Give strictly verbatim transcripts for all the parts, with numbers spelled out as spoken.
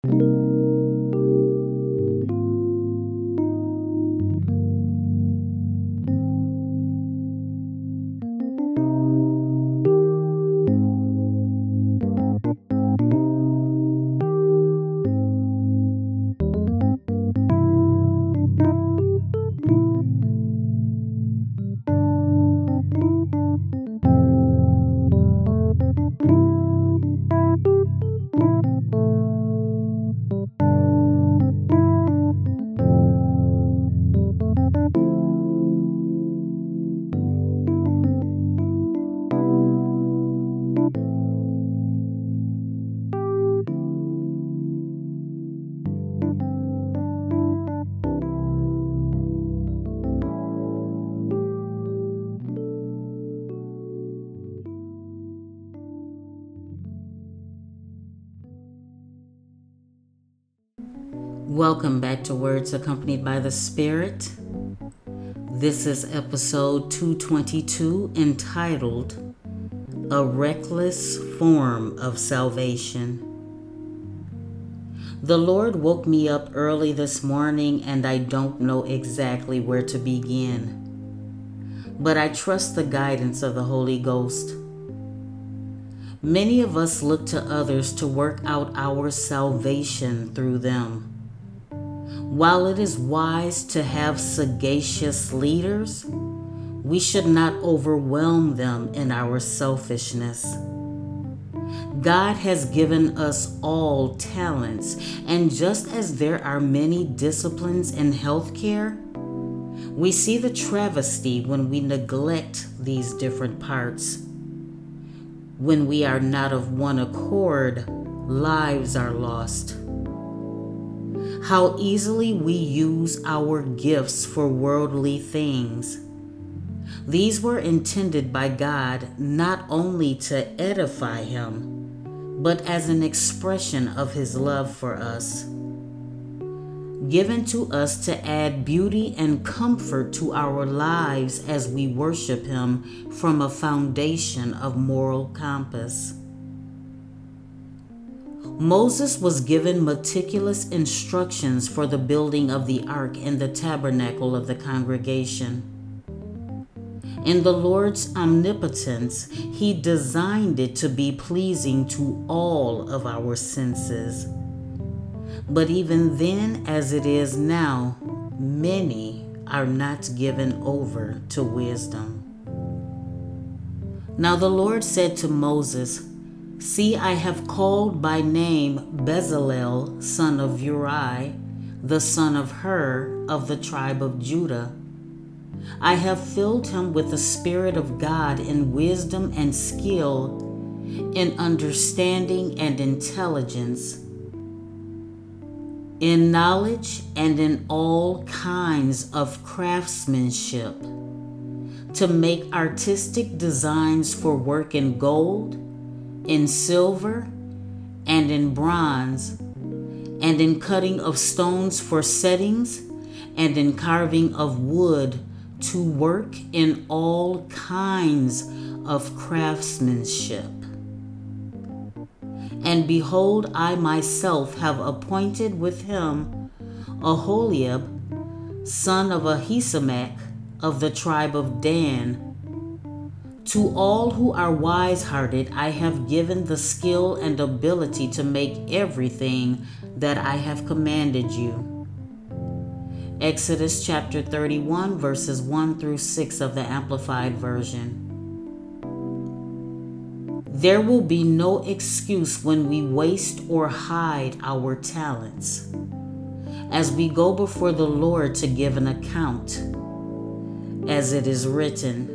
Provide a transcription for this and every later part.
Welcome back to Words Accompanied by the Spirit. This is episode two twenty-two, entitled A Reckless Form of Salvation. The Lord woke me up early this morning and I don't know exactly where to begin, but I trust the guidance of the Holy Ghost. Many of us look to others to work out our salvation through them. While it is wise to have sagacious leaders, we should not overwhelm them in our selfishness. God has given us all talents, and just as there are many disciplines in healthcare, we see the travesty when we neglect these different parts. When we are not of one accord, lives are lost. How easily we use our gifts for worldly things. These were intended by God not only to edify Him, but as an expression of His love for us. Given to us to add beauty and comfort to our lives as we worship Him from a foundation of moral compass. Moses was given meticulous instructions for the building of the ark in the tabernacle of the congregation. In the Lord's omnipotence, He designed it to be pleasing to all of our senses. But even then, as it is now, many are not given over to wisdom. Now the Lord said to Moses, "See, I have called by name Bezalel, son of Uri, the son of Hur, of the tribe of Judah. I have filled him with the Spirit of God in wisdom and skill, in understanding and intelligence, in knowledge and in all kinds of craftsmanship, to make artistic designs for work in gold, in silver, and in bronze, and in cutting of stones for settings, and in carving of wood, to work in all kinds of craftsmanship. And behold, I myself have appointed with him Aholiab, son of Ahisamach, of the tribe of Dan. To all who are wise-hearted, I have given the skill and ability to make everything that I have commanded you." Exodus chapter thirty-one, verses one through six of the Amplified Version. There will be no excuse when we waste or hide our talents, as we go before the Lord to give an account, as it is written,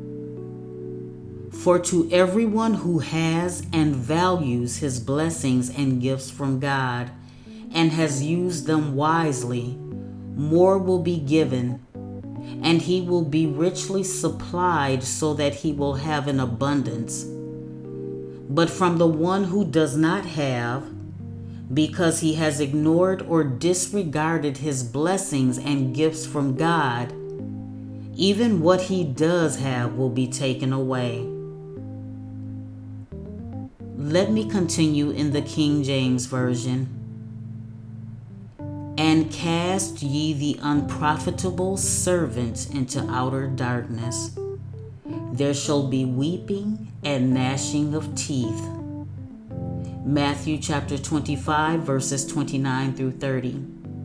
"For to everyone who has and values his blessings and gifts from God, and has used them wisely, more will be given, and he will be richly supplied so that he will have an abundance. But from the one who does not have, because he has ignored or disregarded his blessings and gifts from God, even what he does have will be taken away." Let me continue in the King James Version. And cast ye the unprofitable servant into outer darkness. There shall be weeping and gnashing of teeth. Matthew chapter twenty-five, verses twenty-nine through thirty.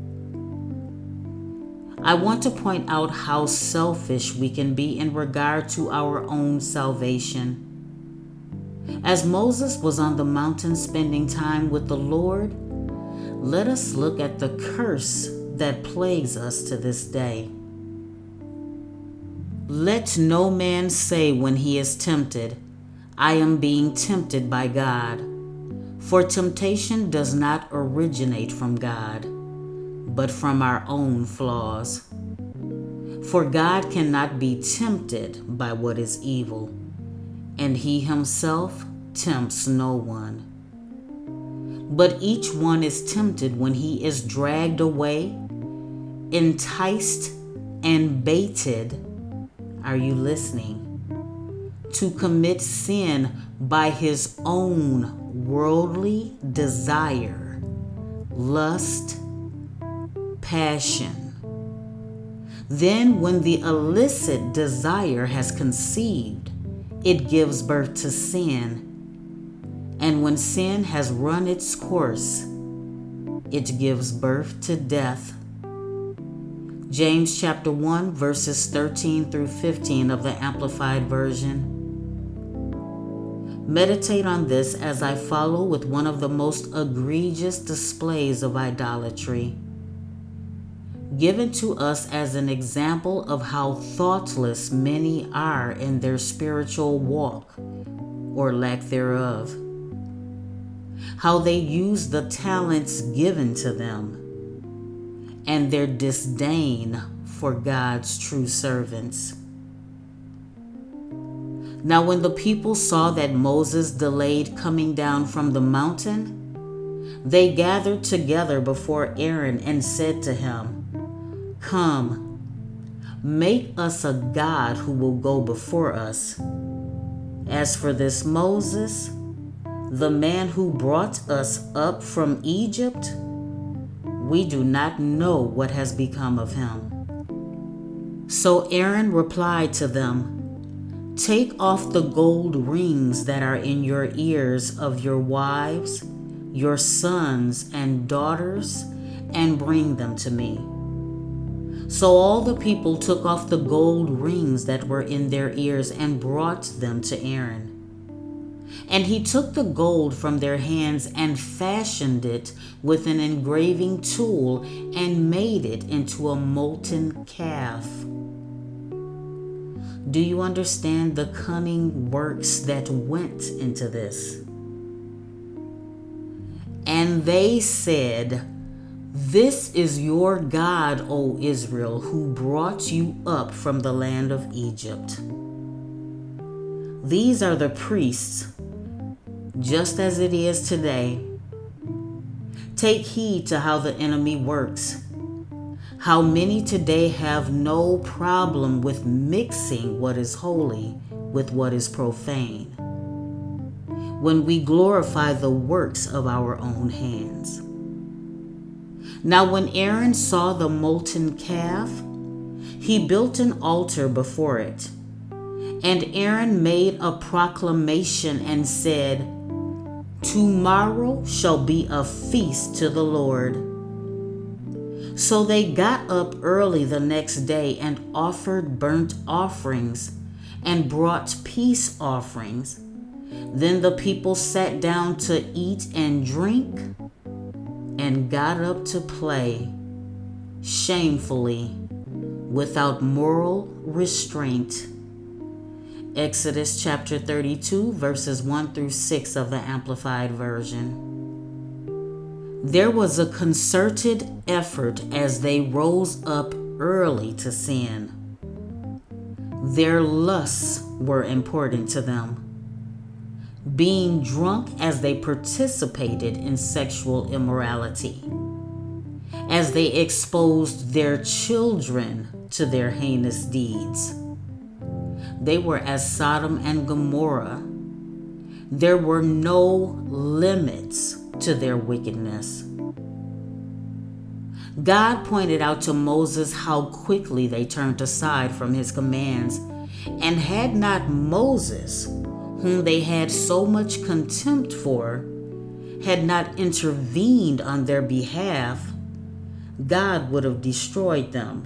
I want to point out how selfish we can be in regard to our own salvation. As Moses was on the mountain spending time with the Lord, let us look at the curse that plagues us to this day. Let no man say when he is tempted, I am being tempted by God. For temptation does not originate from God, but from our own flaws. For God cannot be tempted by what is evil, and he himself tempts no one. But each one is tempted when he is dragged away, enticed, and baited. Are you listening? To commit sin by his own worldly desire, lust, passion. Then, when the illicit desire has conceived, it gives birth to sin. And when sin has run its course, it gives birth to death. James chapter one, verses thirteen through fifteen of the Amplified Version. Meditate on this as I follow with one of the most egregious displays of idolatry, given to us as an example of how thoughtless many are in their spiritual walk, or lack thereof. How they use the talents given to them, and their disdain for God's true servants. Now when the people saw that Moses delayed coming down from the mountain, they gathered together before Aaron and said to him, Come, make us a god who will go before us. As for this Moses, the man who brought us up from Egypt, we do not know what has become of him. So Aaron replied to them, Take off the gold rings that are in your ears of your wives, your sons and daughters, and bring them to me. So all the people took off the gold rings that were in their ears and brought them to Aaron. And he took the gold from their hands and fashioned it with an engraving tool and made it into a molten calf. Do you understand the cunning works that went into this? And they said, This is your God, O Israel, who brought you up from the land of Egypt. These are the priests, just as it is today. Take heed to how the enemy works. How many today have no problem with mixing what is holy with what is profane, when we glorify the works of our own hands. Now when Aaron saw the molten calf, he built an altar before it. And Aaron made a proclamation and said, Tomorrow shall be a feast to the Lord. So they got up early the next day and offered burnt offerings and brought peace offerings. Then the people sat down to eat and drink and got up to play shamefully without moral restraint. Exodus chapter thirty-two, verses one through six of the Amplified Version. There was a concerted effort as they rose up early to sin. Their lusts were important to them, being drunk as they participated in sexual immorality, as they exposed their children to their heinous deeds. They were as Sodom and Gomorrah. There were no limits to their wickedness. God pointed out to Moses how quickly they turned aside from his commands, and had not Moses, whom they had so much contempt for, had not intervened on their behalf, God would have destroyed them.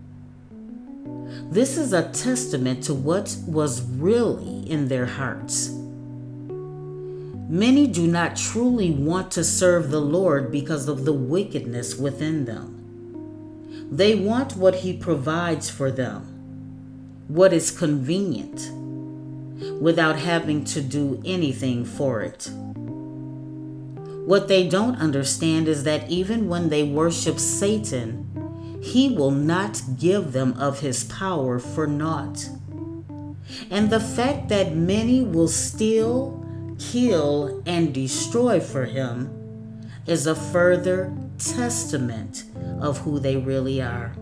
This is a testament to what was really in their hearts. Many do not truly want to serve the Lord because of the wickedness within them. They want what He provides for them, what is convenient, without having to do anything for it. What they don't understand is that even when they worship Satan, he will not give them of his power for naught. And the fact that many will steal, kill, and destroy for him is a further testament of who they really are.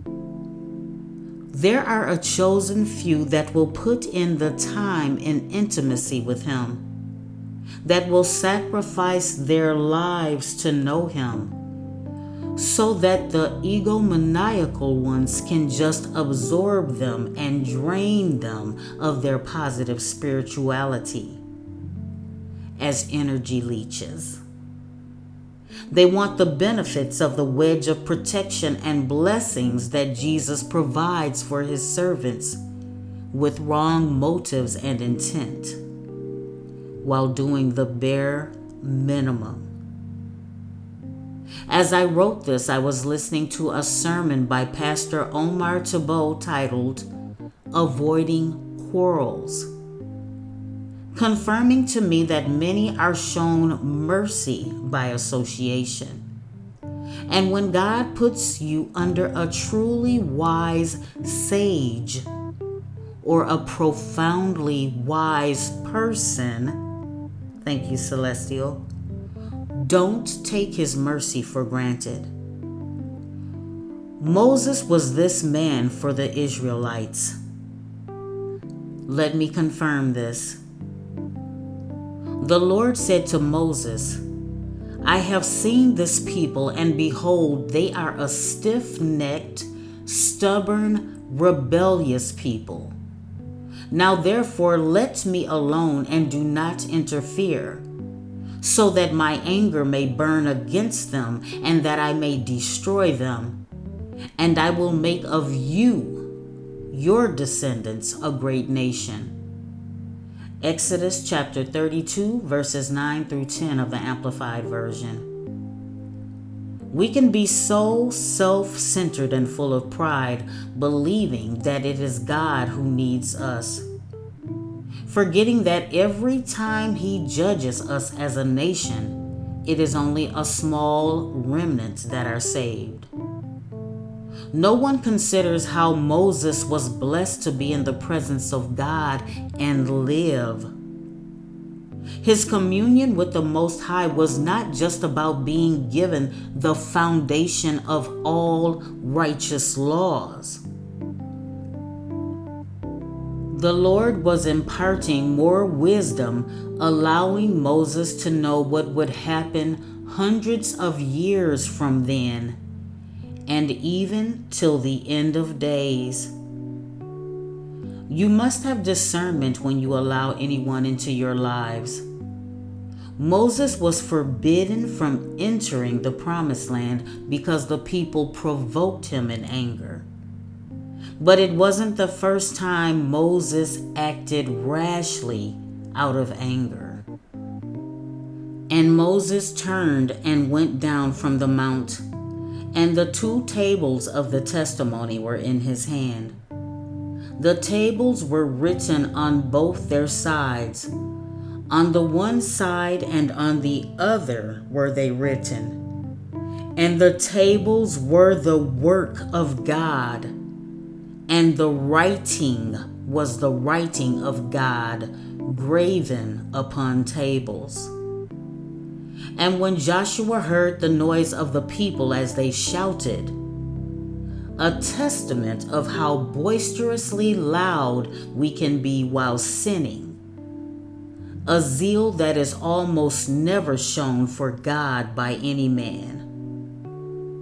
There are a chosen few that will put in the time in intimacy with him, that will sacrifice their lives to know him, so that the egomaniacal ones can just absorb them and drain them of their positive spirituality as energy leeches. They want the benefits of the wedge of protection and blessings that Jesus provides for his servants with wrong motives and intent, while doing the bare minimum. As I wrote this, I was listening to a sermon by Pastor Omar Tebow titled Avoiding Quarrels, confirming to me that many are shown mercy by association. And when God puts you under a truly wise sage or a profoundly wise person, thank you, Celestial, don't take his mercy for granted. Moses was this man for the Israelites. Let me confirm this. The Lord said to Moses, I have seen this people, and behold, they are a stiff-necked, stubborn, rebellious people. Now therefore let me alone and do not interfere, so that my anger may burn against them, and that I may destroy them. And I will make of you, your descendants, a great nation. Exodus chapter thirty-two, verses nine through ten of the Amplified Version. We can be so self-centered and full of pride, believing that it is God who needs us, forgetting that every time he judges us as a nation, it is only a small remnant that are saved. No one considers how Moses was blessed to be in the presence of God and live. His communion with the Most High was not just about being given the foundation of all righteous laws. The Lord was imparting more wisdom, allowing Moses to know what would happen hundreds of years from then, and even till the end of days. You must have discernment when you allow anyone into your lives. Moses was forbidden from entering the promised land because the people provoked him in anger. But it wasn't the first time Moses acted rashly out of anger. And Moses turned and went down from the mount, and the two tables of the testimony were in his hand. The tables were written on both their sides. On the one side and on the other were they written. And the tables were the work of God, and the writing was the writing of God graven upon tables. And when Joshua heard the noise of the people as they shouted, a testament of how boisterously loud we can be while sinning, a zeal that is almost never shown for God by any man.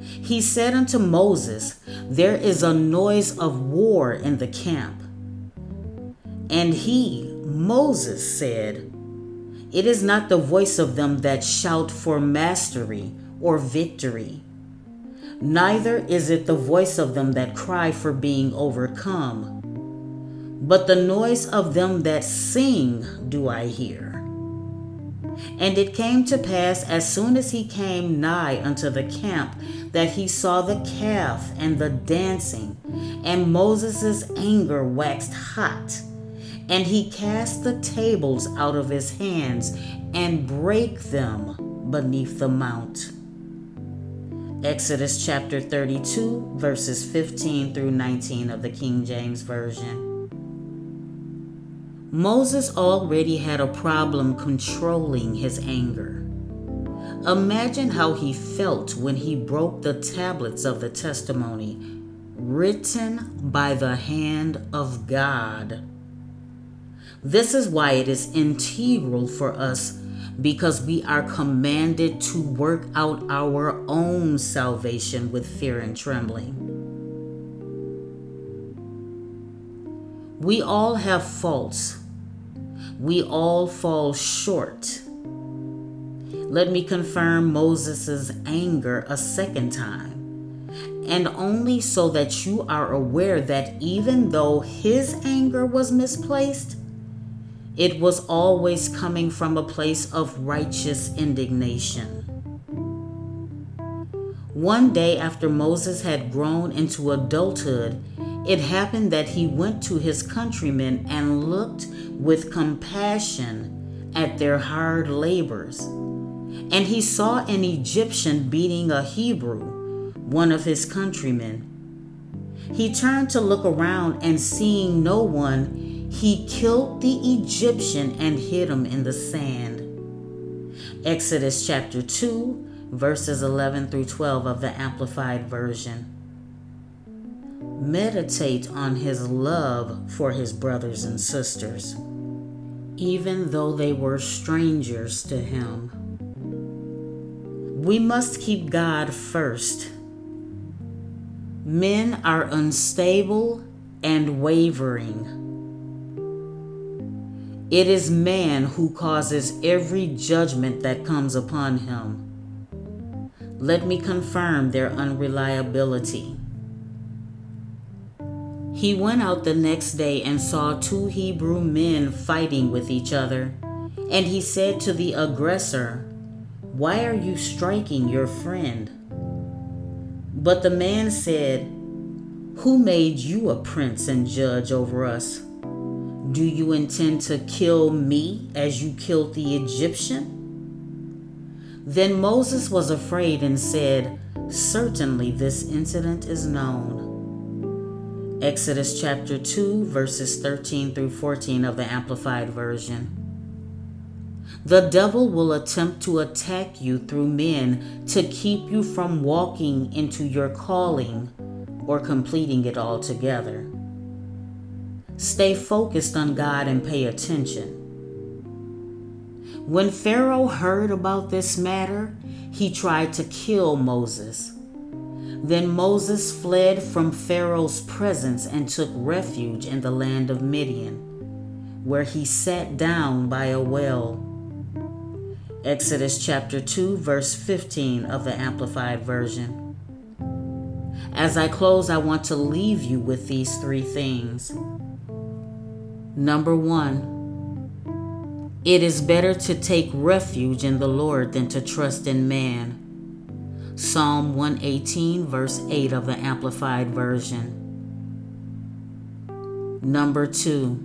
He said unto Moses, There is a noise of war in the camp. And he, Moses, said, It is not the voice of them that shout for mastery or victory, neither is it the voice of them that cry for being overcome, but the noise of them that sing do I hear. And it came to pass, as soon as he came nigh unto the camp, that he saw the calf and the dancing, and Moses' anger waxed hot. And he cast the tables out of his hands, and brake them beneath the mount. Exodus chapter thirty-two, verses fifteen through nineteen of the King James Version. Moses already had a problem controlling his anger. Imagine how he felt when he broke the tablets of the testimony written by the hand of God. This is why it is integral for us, because we are commanded to work out our own salvation with fear and trembling. We all have faults. We all fall short. Let me confirm Moses' anger a second time, and only so that you are aware that even though his anger was misplaced, it was always coming from a place of righteous indignation. One day after Moses had grown into adulthood, it happened that he went to his countrymen and looked with compassion at their hard labors. And he saw an Egyptian beating a Hebrew, one of his countrymen. He turned to look around, and seeing no one, he killed the Egyptian and hid him in the sand. Exodus chapter two, verses eleven through twelve of the Amplified Version. Meditate on his love for his brothers and sisters, even though they were strangers to him. We must keep God first. Men are unstable and wavering. It is man who causes every judgment that comes upon him. Let me confirm their unreliability. He went out the next day and saw two Hebrew men fighting with each other, and he said to the aggressor, Why are you striking your friend? But the man said, Who made you a prince and judge over us? Do you intend to kill me as you killed the Egyptian? Then Moses was afraid and said, Certainly this incident is known. Exodus chapter two, verses thirteen through fourteen of the Amplified Version. The devil will attempt to attack you through men to keep you from walking into your calling or completing it altogether. Stay focused on God and pay attention. When Pharaoh heard about this matter, he tried to kill Moses. Then Moses fled from Pharaoh's presence and took refuge in the land of Midian, where he sat down by a well. Exodus chapter two, verse fifteen of the Amplified Version. As I close, I want to leave you with these three things. Number one, it is better to take refuge in the Lord than to trust in man. Psalm one eighteen, verse eight of the Amplified Version. Number two,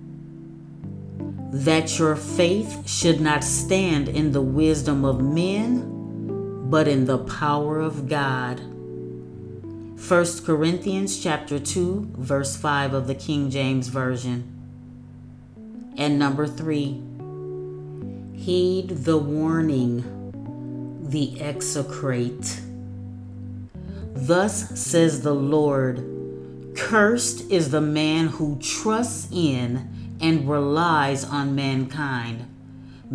that your faith should not stand in the wisdom of men, but in the power of God. First Corinthians chapter two, verse five of the King James Version. And number three, heed the warning, the execrate. Thus says the Lord, cursed is the man who trusts in and relies on mankind,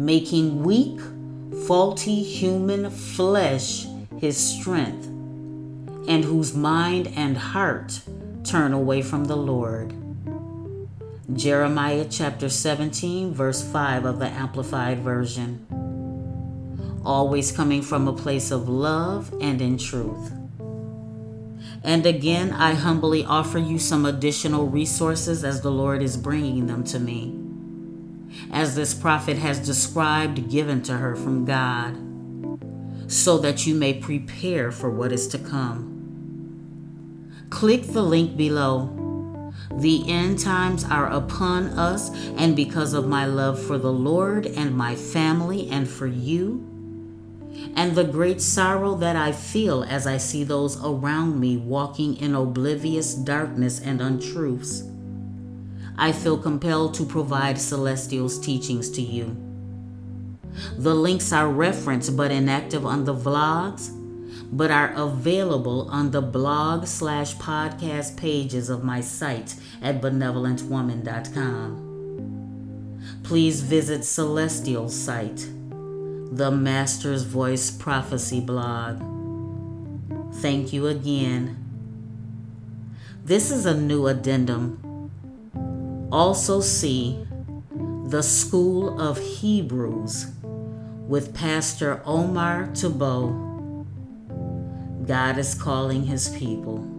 making weak, faulty human flesh his strength, and whose mind and heart turn away from the Lord. Jeremiah chapter seventeen, verse five of the Amplified Version. Always coming from a place of love and in truth. And again, I humbly offer you some additional resources as the Lord is bringing them to me, as this prophet has described, given to her from God, so that you may prepare for what is to come. Click the link below. The end times are upon us, and because of my love for the Lord and my family and for you, and the great sorrow that I feel as I see those around me walking in oblivious darkness and untruths, I feel compelled to provide Celestial's teachings to you. The links are referenced but inactive on the vlogs, but are available on the blog slash podcast pages of my site at benevolent woman dot com. Please visit Celestial's site, the Master's Voice Prophecy blog. Thank you again. This is a new addendum. Also see The School of Hebrews with Pastor Omar Tabo. God is calling his people.